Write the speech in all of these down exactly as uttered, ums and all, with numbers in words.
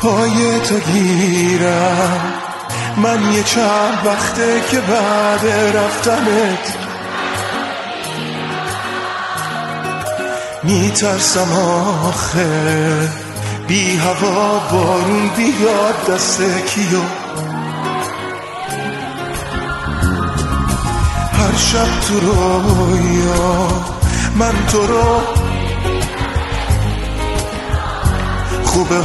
پای تو گیرم، من یه چند وقته که بعد رفتنت میترسم آخه بی هوا بارون بیاد دست کیو. هر شب تو رویا من تو رو خوبه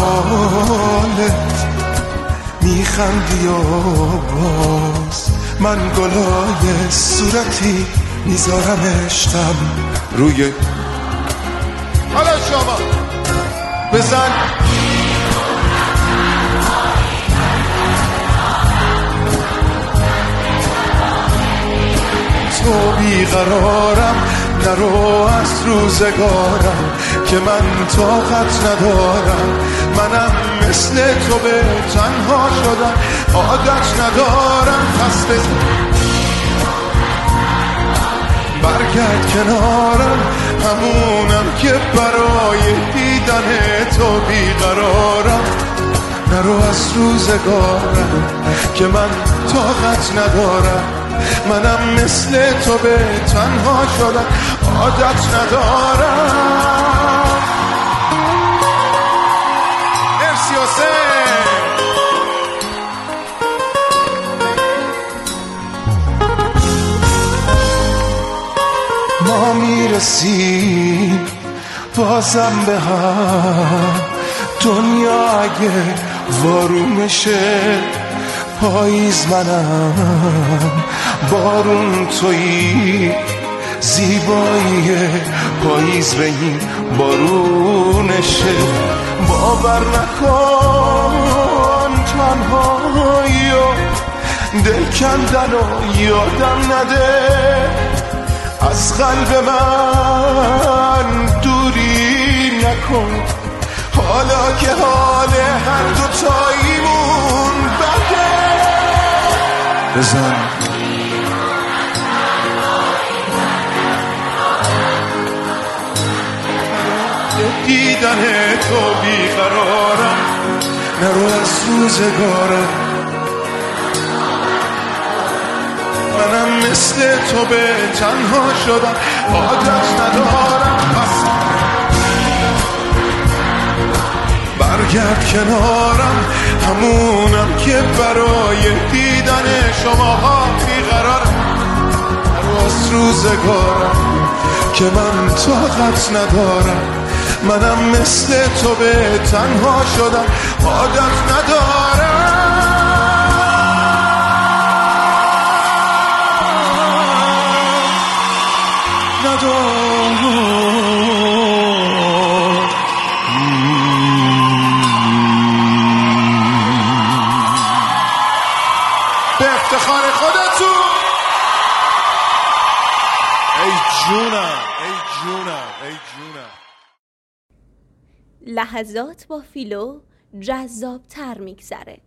حالت میخندی و باز من گلای صورتی میذارم عشقم روی. حالا شما بزن تو بیقرارم، نرو از روزگارم که من طاقت ندارم. منم مثل تو به تنها شدم عادت ندارم. پس بزن برگرد کنارم، همونم که برای دیدن تو بیقرارم. نرو از روزگارم که من طاقت ندارم. منم مثل تو به تنها شدم عادت ندارم. مرسی حسین. ما میرسیم بازم به هم، دنیا اگه وارونشه پاییز منم، بارون تویی، زیبایی پاییز به این بارونشه. باور نکن تنهایی و دل کندن و یادم نده، از قلب من دوری نکن. حالا که حال هر دو تاییمون بده، بزن دیدن تو بیقرارم. نرو از روزگارم، منم مثل تو به تنها شدم عادت ندارم. پس برگرد کنارم، همونم که برای دیدن شماها بیقرارم. نرو از روزگارم که من طاقت ندارم. منم مثل تو به تنها شدم عادت ندارم. به افتخار خودتون. ای جونم، ای جونم، ای جونم. لحظات با فیلو جذاب تر میگذره.